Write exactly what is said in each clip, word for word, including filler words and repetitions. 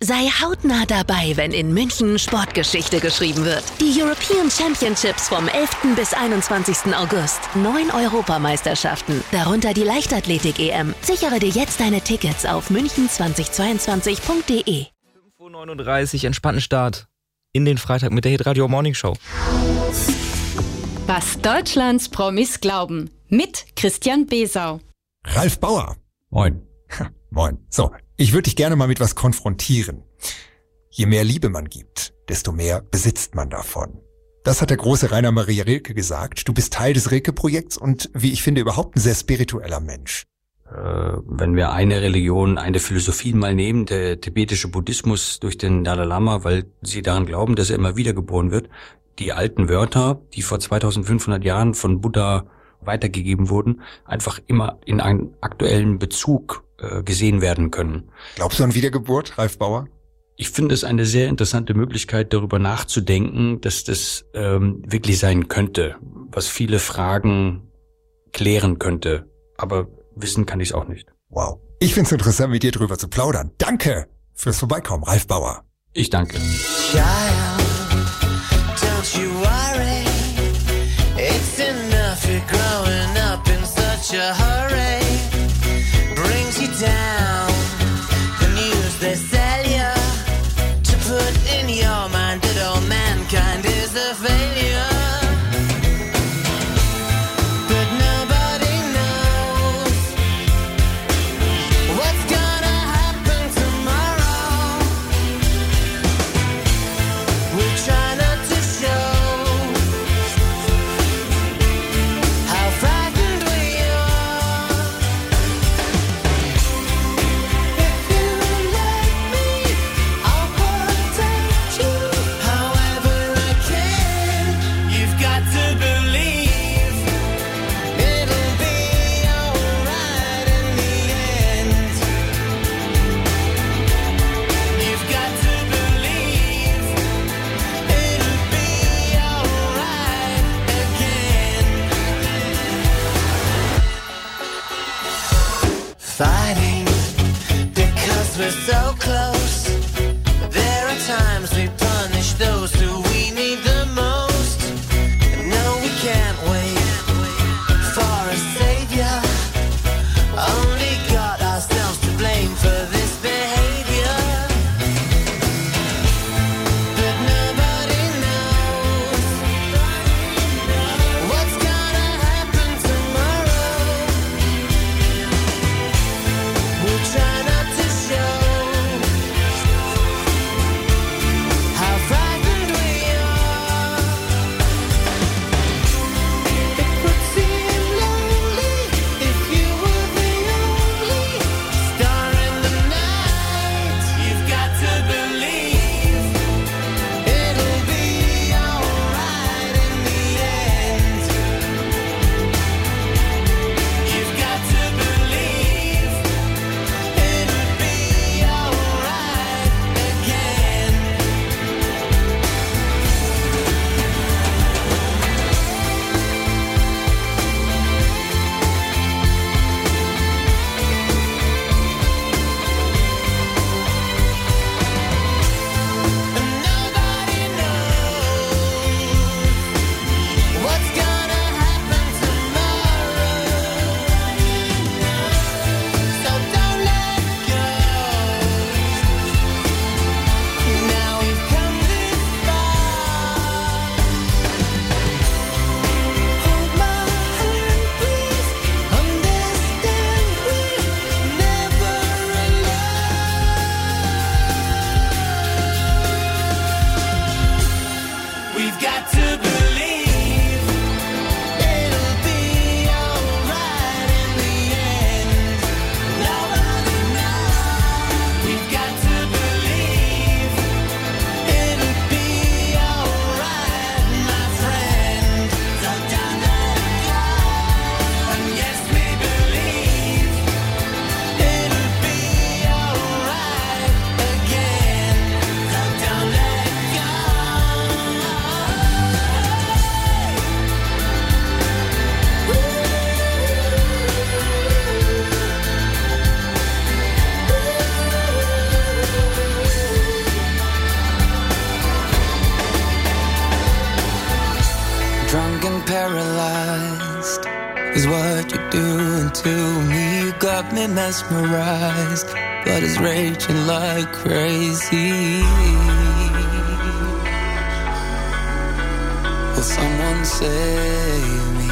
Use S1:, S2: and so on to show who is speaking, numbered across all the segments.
S1: Sei hautnah dabei, wenn in München Sportgeschichte geschrieben wird. Die European Championships vom elften bis einundzwanzigsten August. Neun Europameisterschaften, darunter die Leichtathletik-E M. Sichere dir jetzt deine Tickets auf münchen zwanzig zweiundzwanzig punkt de.
S2: fünf Uhr neununddreißig, entspannten Start in den Freitag mit der Hitradio Morning Show.
S3: Was Deutschlands Promis glauben. Mit Christian Besau.
S4: Ralf Bauer.
S5: Moin.
S4: Moin. So, ich würde dich gerne mal mit was konfrontieren. Je mehr Liebe man gibt, desto mehr besitzt man davon. Das hat der große Rainer Maria Rilke gesagt. Du bist Teil des Rilke-Projekts und, wie ich finde, überhaupt ein sehr spiritueller Mensch.
S5: Äh, wenn wir eine Religion, eine Philosophie mal nehmen, der tibetische Buddhismus durch den Dalai Lama, weil sie daran glauben, dass er immer wiedergeboren wird, die alten Wörter, die vor zweitausendfünfhundert Jahren von Buddha weitergegeben wurden, einfach immer in einen aktuellen Bezug äh, gesehen werden können.
S4: Glaubst du an Wiedergeburt, Ralf Bauer?
S5: Ich finde es eine sehr interessante Möglichkeit, darüber nachzudenken, dass das ähm, wirklich sein könnte, was viele Fragen klären könnte. Aber wissen kann ich es auch nicht.
S4: Wow. Ich finde es interessant, mit dir drüber zu plaudern. Danke fürs Vorbeikommen, Ralf Bauer.
S5: Ich danke.
S6: Child, don't you worry. It's enough you're growing up in such a hurry. Brings you down. The news they sell you to put in your mind that all mankind is a failure. But nobody knows what's gonna happen tomorrow. We try not to show how frightened we are. paralyzed is what you're doing to me. You got me mesmerized, blood is raging like crazy. Will someone save me?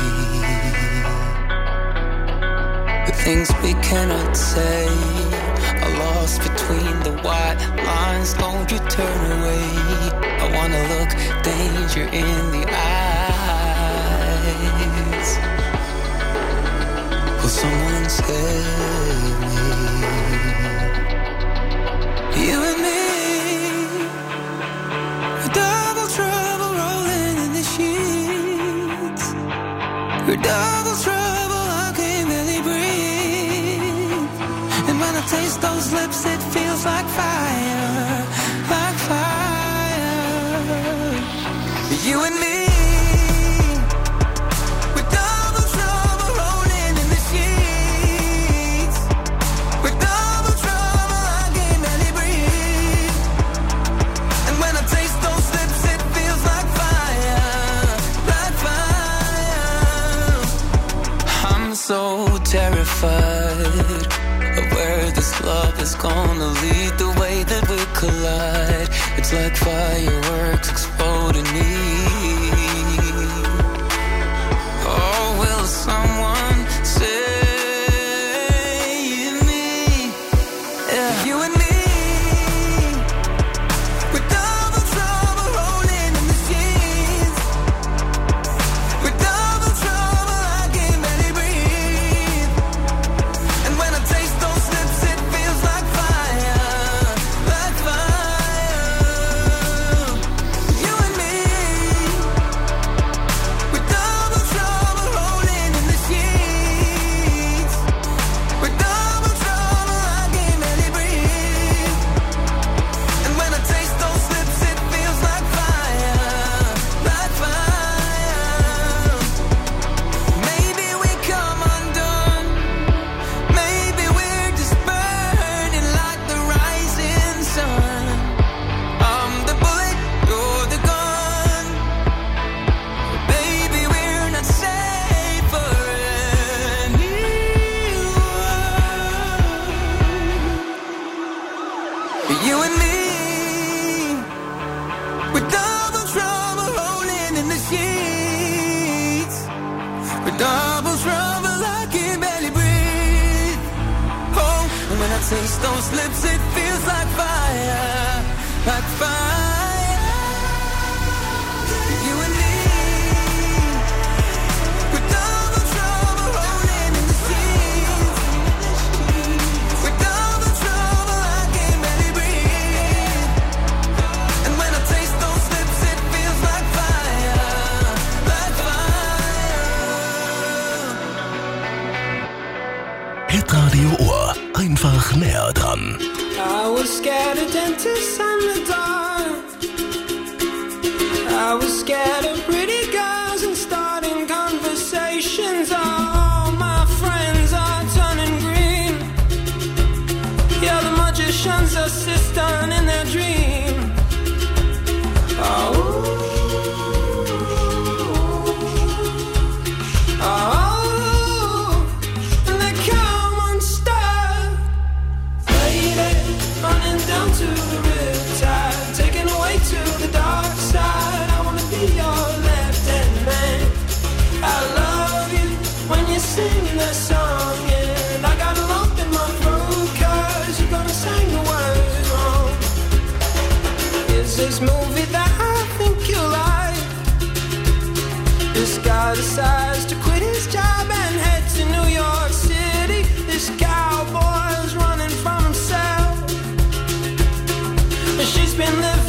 S6: The things we cannot say are lost between the white lines. Don't you turn away, I wanna look danger in the eyes. Will someone save me? You and me, we're double trouble rolling in the sheets. We're double trouble, I can't barely breathe. And when I taste those lips, it feels like fire, like fire. You and me, we're double trouble rolling in the sheets. We're double trouble, I can't barely breathe. And when I taste those lips, it feels like fire, like fire. I'm so terrified of where this love is gonna lead, the way that we collide. It's like fireworks exploding me. Oh, will someone save me? Yeah. You and me, we're double trouble rolling in the sheets. We're double trouble, I can't barely breathe. And when I taste those lips, it feels like fire, like fire. You and me, we're double trouble rolling in the sheets. We're double trouble, I can't barely breathe. And when I taste those lips, it feels like fire, like fire. Maybe we come undone. Maybe we're just burning like the rising sun. I'm the bullet, you're the gun. Baby, we're not safe for anyone. You and me, we're double trouble rolling in the sheets. We're double trouble, I can barely breathe. Oh, and when I taste those lips, it feels like fire, like fire. You and me, we're double trouble rolling in the sheets. We're double trouble, I can barely breathe. And when I taste those lips, it feels like fire, like fire.
S7: Hitradio Ohr. Einfach näher dran.
S6: I was scared of dentists and the dark. I was scared of pretty girls and starting conversations. All my friends are turning green. Yeah, the magician's assistant in their dream. Oh, oh, and they come unstuck. Faded, running down to the riptide, taken away to the dark side. I wanna be your left-hand man. I love you when you're singing that song, and I got a lump in my throat 'cause you're gonna sing the words wrong. Is this movie that I think you like? This guy decides to quit his job and head to New York City. This cowboy's running from himself. She's been living